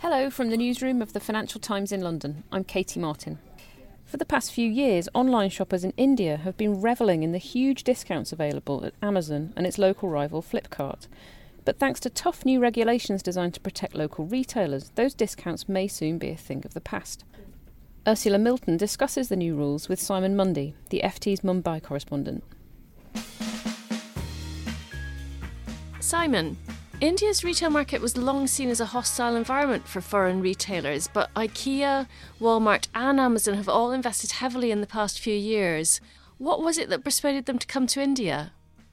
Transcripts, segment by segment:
Hello from the newsroom of the Financial Times in London. I'm Katie Martin. For the past few years, online shoppers in India have been revelling in the huge discounts available at Amazon and its local rival Flipkart. But thanks to tough new regulations designed to protect local retailers, those discounts may soon be a thing of the past. Ursula Milton discusses the new rules with Simon Mundy, the FT's Mumbai correspondent. Simon, India's retail market was long seen as a hostile environment for foreign retailers, but IKEA, Walmart and Amazon have all invested heavily in the past few years. What was it that persuaded them to come to India?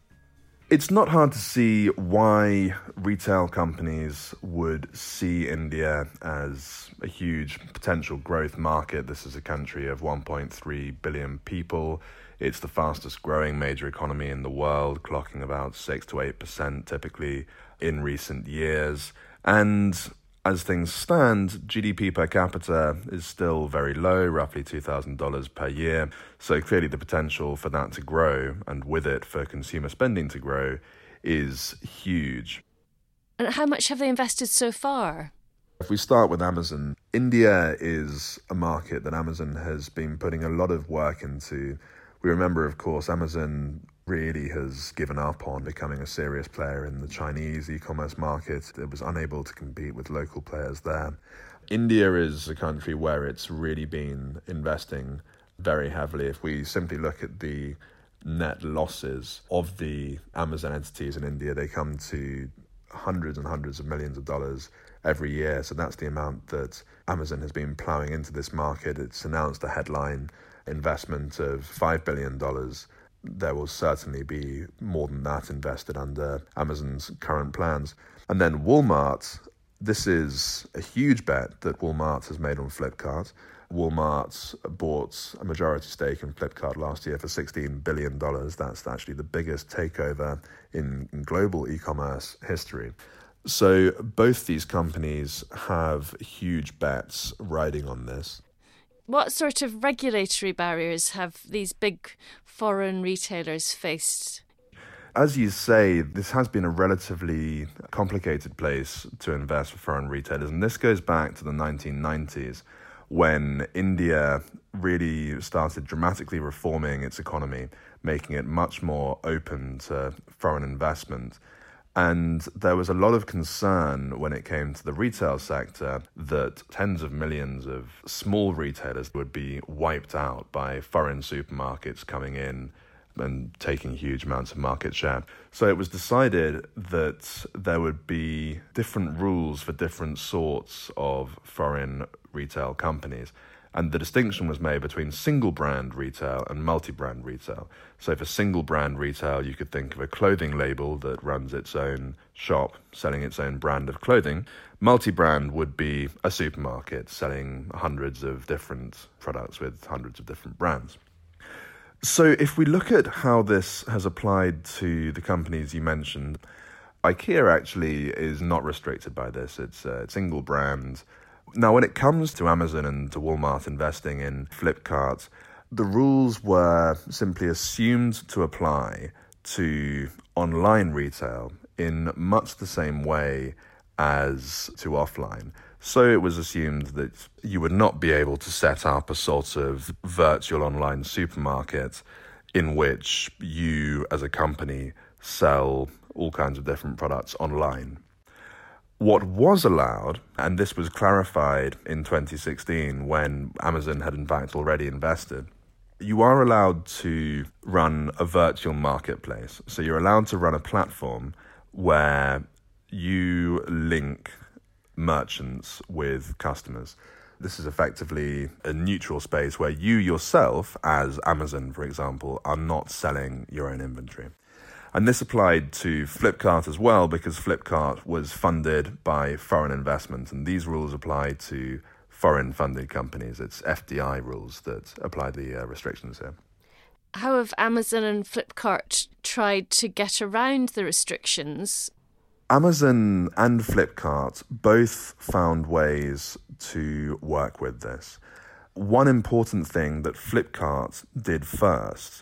It's not hard to see why retail companies would see India as a huge potential growth market. This is a country of 1.3 billion people. It's the fastest growing major economy in the world, clocking about 6 to 8% typically in recent years. And as things stand, GDP per capita is still very low, roughly $2,000 per year. So clearly the potential for that to grow, and with it for consumer spending to grow, is huge. And how much have they invested so far? If we start with Amazon, India is a market that Amazon has been putting a lot of work into. We remember, of course, Amazon really has given up on becoming a serious player in the Chinese e-commerce market. It was unable to compete with local players there. India is a country where it's really been investing very heavily. If we simply look at the net losses of the Amazon entities in India, they come to hundreds and hundreds of millions of dollars every year. So that's the amount that Amazon has been ploughing into this market. It's announced a headline investment of $5 billion. There will certainly be more than that invested under Amazon's current plans. And then Walmart, this is a huge bet that Walmart has made on Flipkart. Walmart bought a majority stake in Flipkart last year for $16 billion. That's actually the biggest takeover in global e-commerce history. So both these companies have huge bets riding on this. What sort of regulatory barriers have these big foreign retailers faced? As you say, this has been a relatively complicated place to invest for foreign retailers, and this goes back to the 1990s when India really started dramatically reforming its economy, making it much more open to foreign investment. And there was a lot of concern when it came to the retail sector that tens of millions of small retailers would be wiped out by foreign supermarkets coming in and taking huge amounts of market share. So it was decided that there would be different rules for different sorts of foreign retail companies. And the distinction was made between single-brand retail and multi-brand retail. So for single-brand retail, you could think of a clothing label that runs its own shop, selling its own brand of clothing. Multi-brand would be a supermarket selling hundreds of different products with hundreds of different brands. So if we look at how this has applied to the companies you mentioned, IKEA actually is not restricted by this. It's a single brand. Now, when it comes to Amazon and to Walmart investing in Flipkart, the rules were simply assumed to apply to online retail in much the same way as to offline. So it was assumed that you would not be able to set up a sort of virtual online supermarket in which you, as a company, sell all kinds of different products online. What was allowed, and this was clarified in 2016 when Amazon had in fact already invested, you are allowed to run a virtual marketplace. So you're allowed to run a platform where you link merchants with customers. This is effectively a neutral space where you yourself, as Amazon, for example, are not selling your own inventory. And this applied to Flipkart as well, because Flipkart was funded by foreign investment, and these rules apply to foreign-funded companies. It's FDI rules that apply the restrictions here. How have Amazon and Flipkart tried to get around the restrictions? Amazon and Flipkart both found ways to work with this. One important thing that Flipkart did first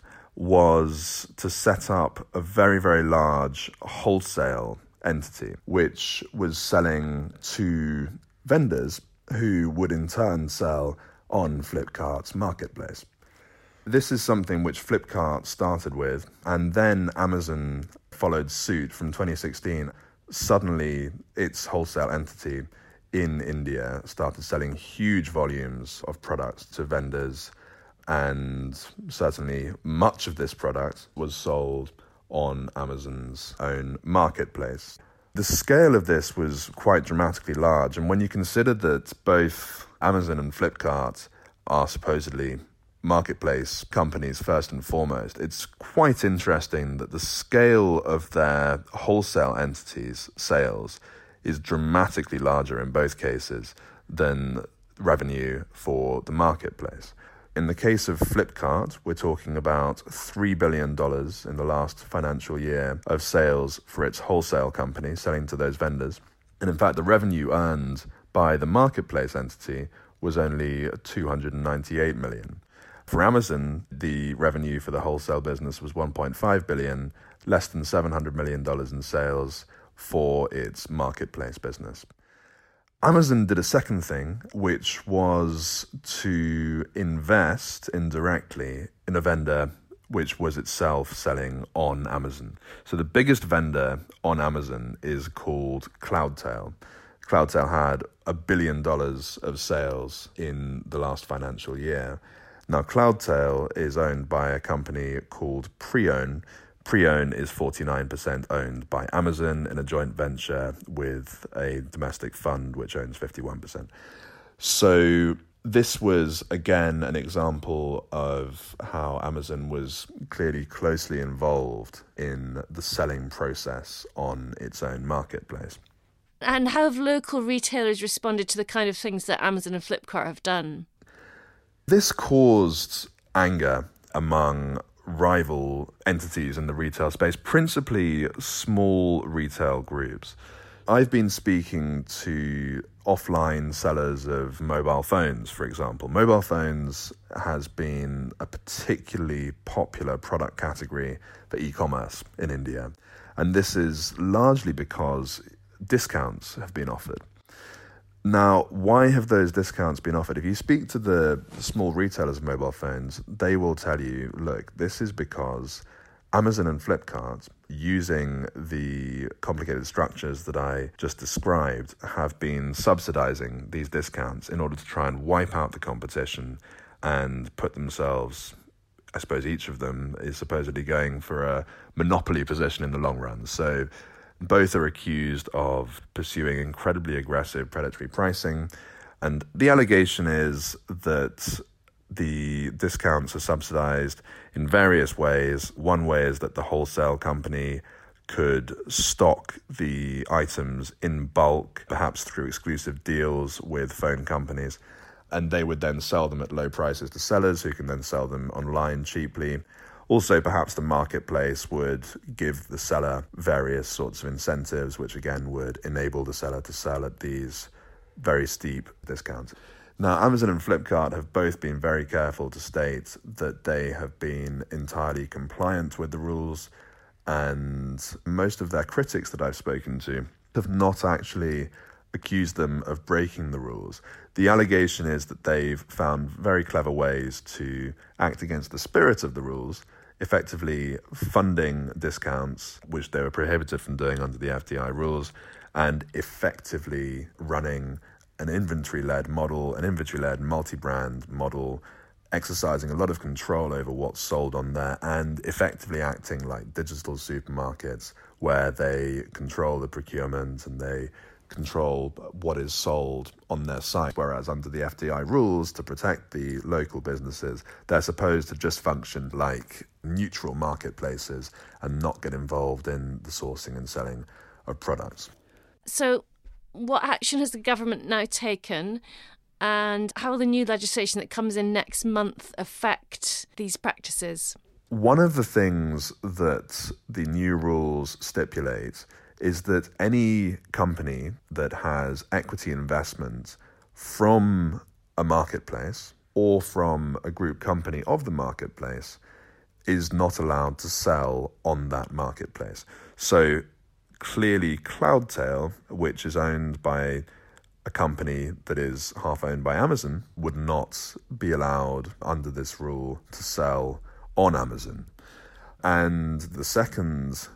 was to set up a very, very large wholesale entity, which was selling to vendors who would in turn sell on Flipkart's marketplace. This is something which Flipkart started with, and then Amazon followed suit from 2016. Suddenly, its wholesale entity in India started selling huge volumes of products to vendors, and certainly much of this product was sold on Amazon's own marketplace. The scale of this was quite dramatically large, and when you consider that both Amazon and Flipkart are supposedly marketplace companies first and foremost, it's quite interesting that the scale of their wholesale entities' sales is dramatically larger in both cases than revenue for the marketplace. In the case of Flipkart, we're talking about $3 billion in the last financial year of sales for its wholesale company selling to those vendors. And in fact, the revenue earned by the marketplace entity was only $298 million. For Amazon, the revenue for the wholesale business was $1.5 billion, less than $700 million in sales for its marketplace business. Amazon did a second thing, which was to invest indirectly in a vendor which was itself selling on Amazon. So the biggest vendor on Amazon is called Cloudtail. Cloudtail had $1 billion of sales in the last financial year. Now, Cloudtail is owned by a company called Preown. Preown is 49% owned by Amazon in a joint venture with a domestic fund which owns 51%. So this was, again, an example of how Amazon was clearly closely involved in the selling process on its own marketplace. And how have local retailers responded to the kind of things that Amazon and Flipkart have done? This caused anger among rival entities in the retail space, principally small retail groups. I've been speaking to offline sellers of mobile phones, for example. Mobile phones has been a particularly popular product category for e-commerce in India. And this is largely because discounts have been offered. Now, why have those discounts been offered? If you speak to the small retailers of mobile phones, they will tell you, look, this is because Amazon and Flipkart, using the complicated structures that I just described, have been subsidizing these discounts in order to try and wipe out the competition and put themselves, I suppose each of them is supposedly going for a monopoly position in the long run. So both are accused of pursuing incredibly aggressive predatory pricing, and the allegation is that the discounts are subsidized in various ways. One way is that the wholesale company could stock the items in bulk, perhaps through exclusive deals with phone companies, and they would then sell them at low prices to sellers who can then sell them online cheaply. Also, perhaps the marketplace would give the seller various sorts of incentives, which again would enable the seller to sell at these very steep discounts. Now, Amazon and Flipkart have both been very careful to state that they have been entirely compliant with the rules, and most of their critics that I've spoken to have not actually accused them of breaking the rules. The allegation is that they've found very clever ways to act against the spirit of the rules, effectively funding discounts, which they were prohibited from doing under the FDI rules, and effectively running an inventory-led model, an inventory-led multi-brand model, exercising a lot of control over what's sold on there, and effectively acting like digital supermarkets where they control the procurement and they control what is sold on their site, whereas under the FDI rules, to protect the local businesses, they're supposed to just function like neutral marketplaces and not get involved in the sourcing and selling of products. So what action has the government now taken, and how will the new legislation that comes in next month affect these practices? One of the things that the new rules stipulate is that any company that has equity investment from a marketplace or from a group company of the marketplace is not allowed to sell on that marketplace. So clearly Cloudtail, which is owned by a company that is half owned by Amazon would not be allowed under this rule to sell on Amazon. And the second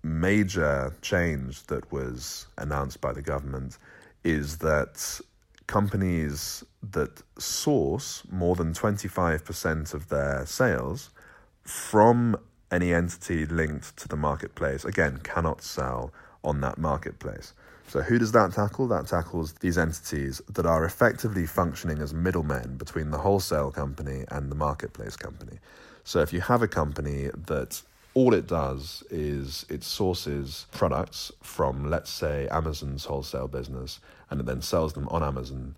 major change that was announced by the government is that companies that source more than 25% of their sales from any entity linked to the marketplace, again, cannot sell on that marketplace. So who does that tackle? That tackles these entities that are effectively functioning as middlemen between the wholesale company and the marketplace company. So if you have a company that all it does is it sources products from, let's say, Amazon's wholesale business, and it then sells them on Amazon,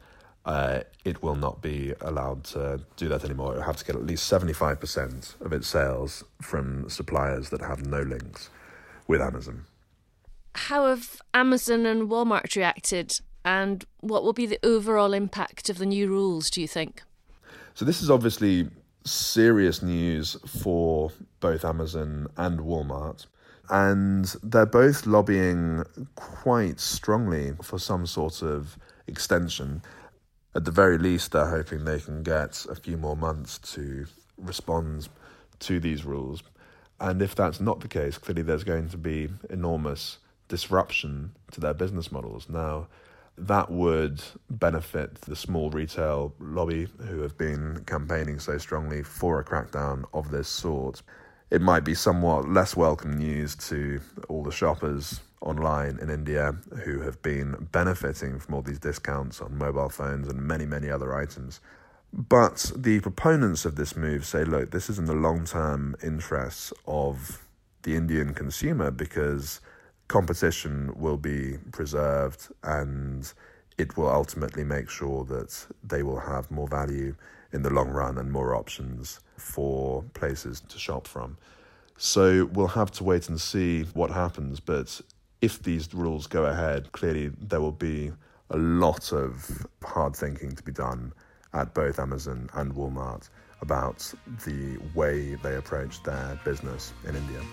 it will not be allowed to do that anymore. It will have to get at least 75% of its sales from suppliers that have no links with Amazon. How have Amazon and Walmart reacted, and what will be the overall impact of the new rules, do you think? So this is obviously serious news for both Amazon and Walmart, and they're both lobbying quite strongly for some sort of extension. At the very least, they're hoping they can get a few more months to respond to these rules. And if that's not the case, clearly there's going to be enormous disruption to their business models. Now, that would benefit the small retail lobby who have been campaigning so strongly for a crackdown of this sort. It might be somewhat less welcome news to all the shoppers online in India who have been benefiting from all these discounts on mobile phones and many, many other items. But the proponents of this move say, look, this is in the long-term interests of the Indian consumer because competition will be preserved and it will ultimately make sure that they will have more value in the long run and more options for places to shop from. So we'll have to wait and see what happens, but if these rules go ahead, clearly there will be a lot of hard thinking to be done at both Amazon and Walmart about the way they approach their business in India.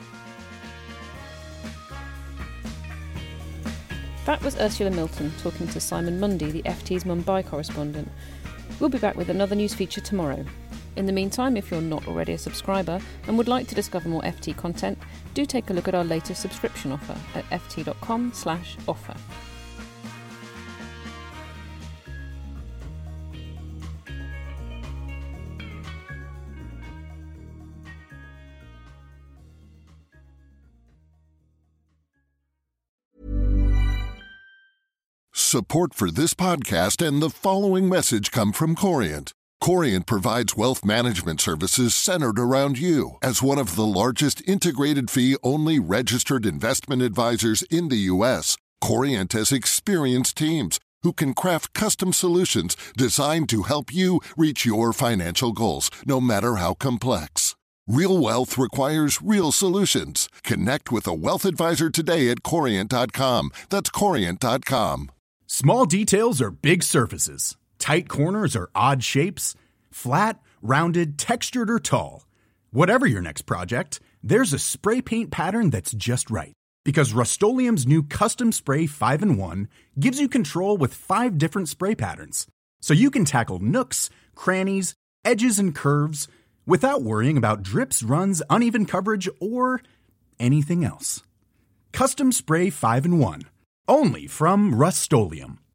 That was Ursula Milton talking to Simon Mundy, the FT's Mumbai correspondent. We'll be back with another news feature tomorrow. In the meantime, if you're not already a subscriber and would like to discover more FT content, do take a look at our latest subscription offer at ft.com/offer. Support for this podcast and the following message come from Corient. Corient provides wealth management services centered around you. As one of the largest integrated fee-only registered investment advisors in the U.S., Corient has experienced teams who can craft custom solutions designed to help you reach your financial goals, no matter how complex. Real wealth requires real solutions. Connect with a wealth advisor today at Corient.com. That's Corient.com. Small details are big surfaces. Tight corners are odd shapes. Flat, rounded, textured, or tall. Whatever your next project, there's a spray paint pattern that's just right. Because Rust-Oleum's new Custom Spray 5-in-1 gives you control with 5 different spray patterns. So you can tackle nooks, crannies, edges, and curves without worrying about drips, runs, uneven coverage, or anything else. Custom Spray 5-in-1. Only from Rust-Oleum.